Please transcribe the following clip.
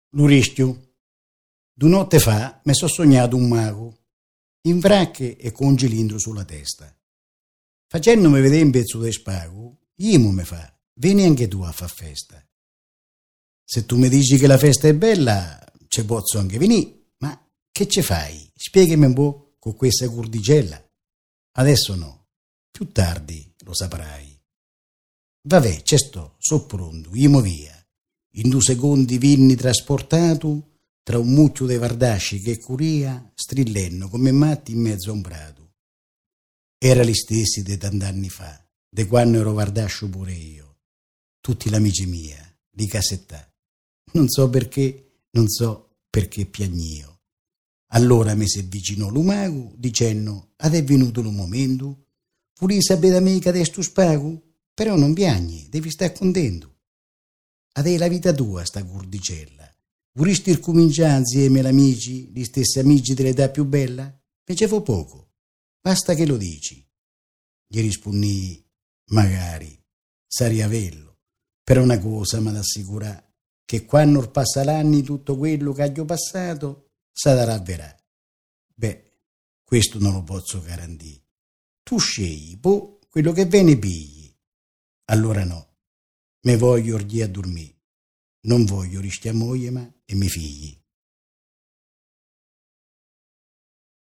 L'Uristio. 2 notte fa mi so sognato un mago, in fracche e con un cilindro sulla testa. Facendomi vedere un pezzo di spago, Imo mi fa, vieni anche tu a far festa. Se tu mi dici che la festa è bella, ci posso anche venire, ma che ci fai? Spiegami un po' con questa curdicella. Adesso no, più tardi lo saprai. Vabbè, ci sto, so pronto, Imo via. In 2 secondi vinni trasportato tra un mucchio de vardasci che curia, strillenno come matti in mezzo a un prato. Era gli stessi de tant'anni fa, de quando ero vardascio pure io. Tutti l'amici mia, di casettà. Non so perché piagnio. Allora mi si avvicinò l'umago, dicendo, ad è venuto il momento, pure sapete mica de stu spago, però non piagni, devi stare contento. Ad è la vita tua sta curdicella. Vorresti ricominciare insieme amici, gli stessi amici dell'età più bella? Facevo poco, basta che lo dici. Gli rispondi, magari, sarebbe bello, però una cosa mi assicura che quando passa l'anni tutto quello che ho passato sarà avverà. Beh, questo non lo posso garantire. Tu scegli, poi quello che viene pigli. Allora no, me voglio orgì a dormire. Non voglio restare a moglie e mi figli.